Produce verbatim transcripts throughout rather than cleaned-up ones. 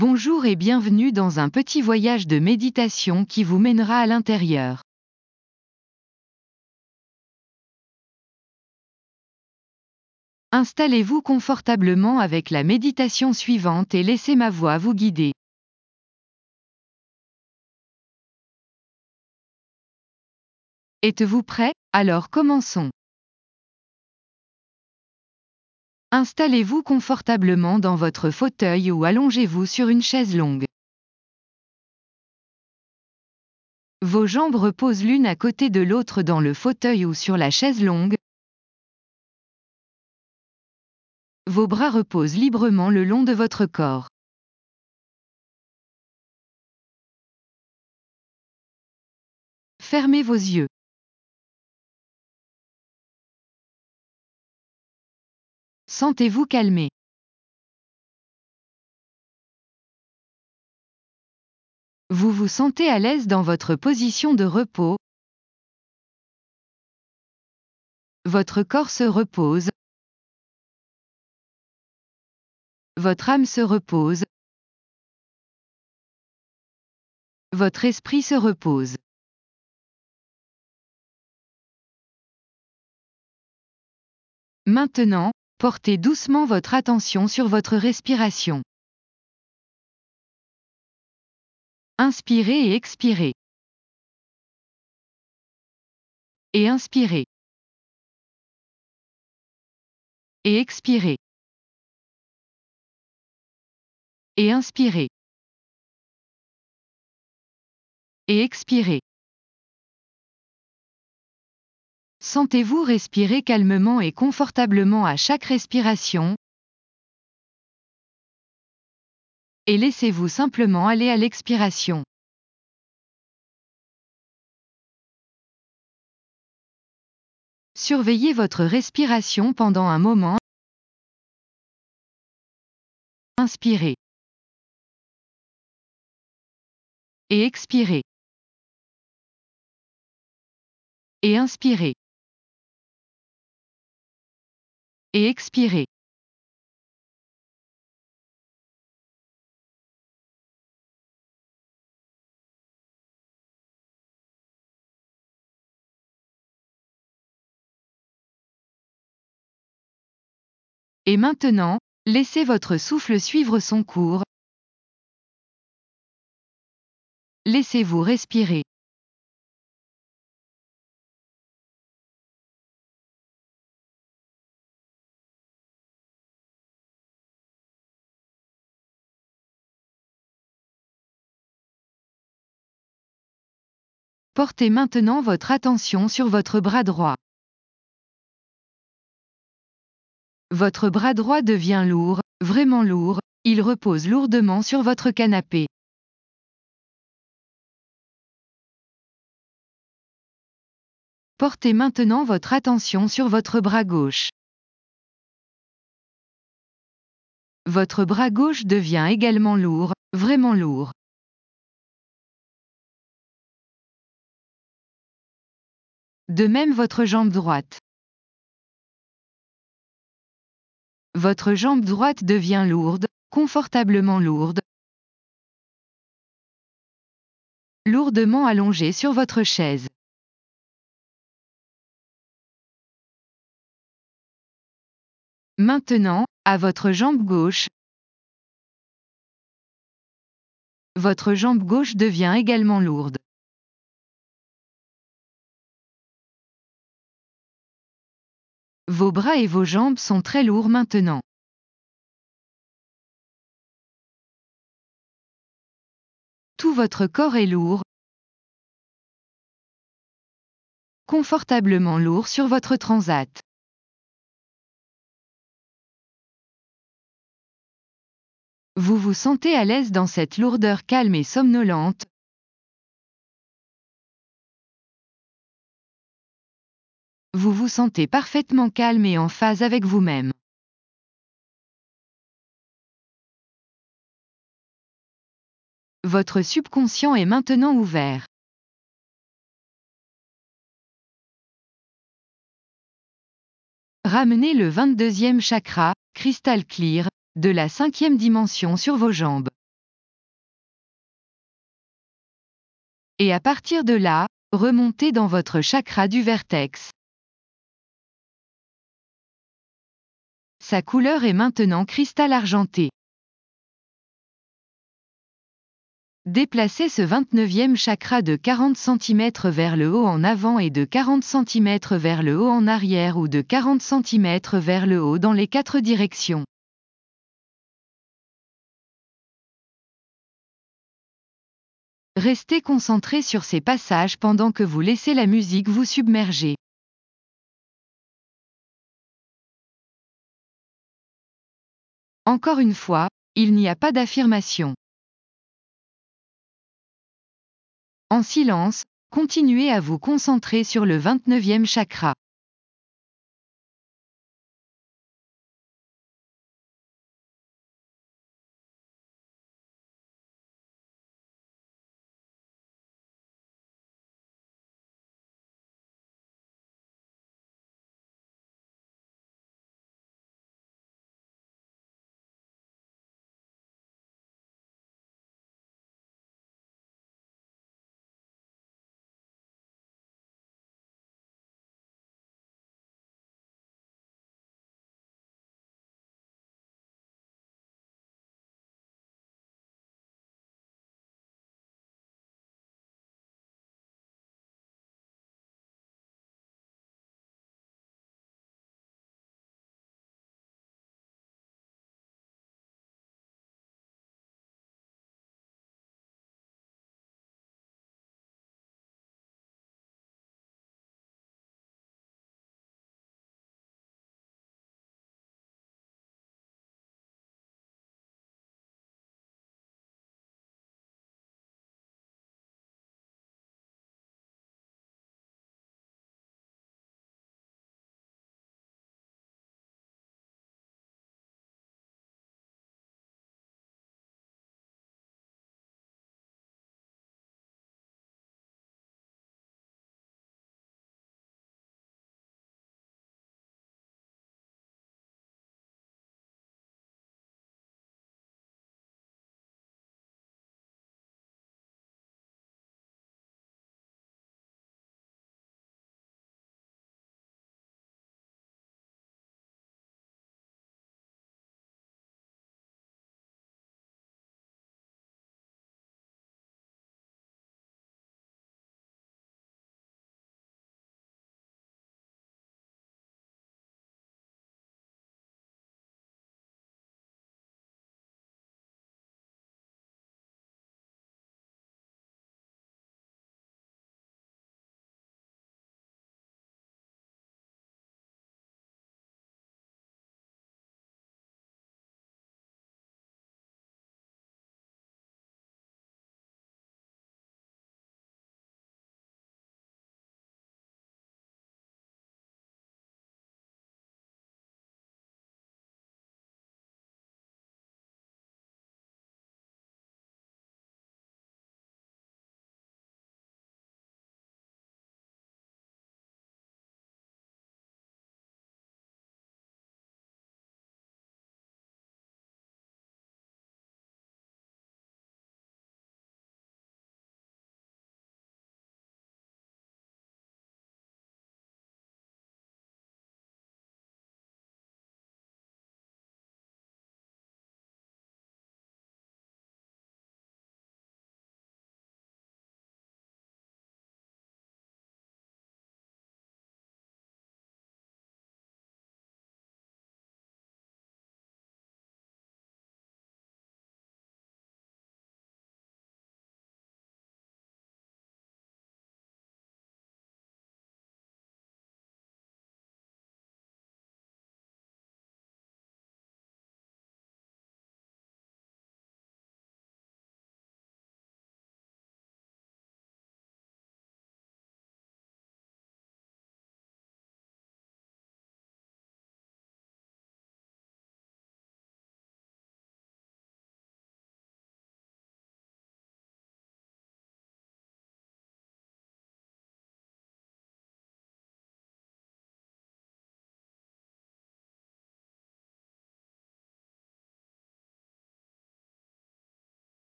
Bonjour et bienvenue dans un petit voyage de méditation qui vous mènera à l'intérieur. Installez-vous confortablement avec la méditation suivante et laissez ma voix vous guider. Êtes-vous prêt? Alors commençons. Installez-vous confortablement dans votre fauteuil ou allongez-vous sur une chaise longue. Vos jambes reposent l'une à côté de l'autre dans le fauteuil ou sur la chaise longue. Vos bras reposent librement le long de votre corps. Fermez vos yeux. Sentez-vous calmé. Vous vous sentez à l'aise dans votre position de repos. Votre corps se repose. Votre âme se repose. Votre esprit se repose. Maintenant, portez doucement votre attention sur votre respiration. Inspirez et expirez. Et inspirez. Et expirez. Et inspirez. Et expirez. Sentez-vous respirer calmement et confortablement à chaque respiration. Et laissez-vous simplement aller à l'expiration. Surveillez votre respiration pendant un moment. Inspirez. Et expirez. Et inspirez. Et expirez. Et maintenant, laissez votre souffle suivre son cours. Laissez-vous respirer. Portez maintenant votre attention sur votre bras droit. Votre bras droit devient lourd, vraiment lourd, il repose lourdement sur votre canapé. Portez maintenant votre attention sur votre bras gauche. Votre bras gauche devient également lourd, vraiment lourd. De même votre jambe droite. Votre jambe droite devient lourde, confortablement lourde. Lourdement allongée sur votre chaise. Maintenant, à votre jambe gauche. Votre jambe gauche devient également lourde. Vos bras et vos jambes sont très lourds maintenant. Tout votre corps est lourd, confortablement lourd sur votre transat. Vous vous sentez à l'aise dans cette lourdeur calme et somnolente. Vous vous sentez parfaitement calme et en phase avec vous-même. Votre subconscient est maintenant ouvert. Ramenez le vingt-deuxième chakra, cristal clear, de la cinquième dimension sur vos jambes. et à partir de là, remontez dans votre chakra du vertex. Sa couleur est maintenant cristal argenté. Déplacez ce vingt-neuvième chakra de quarante centimètres vers le haut en avant et de quarante centimètres vers le haut en arrière ou de quarante centimètres vers le haut dans les quatre directions. Restez concentré sur ces passages pendant que vous laissez la musique vous submerger. Encore une fois, il n'y a pas d'affirmation. En silence, continuez à vous concentrer sur le vingt-neuvième chakra.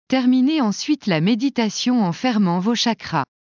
Terminez ensuite la méditation en fermant vos chakras.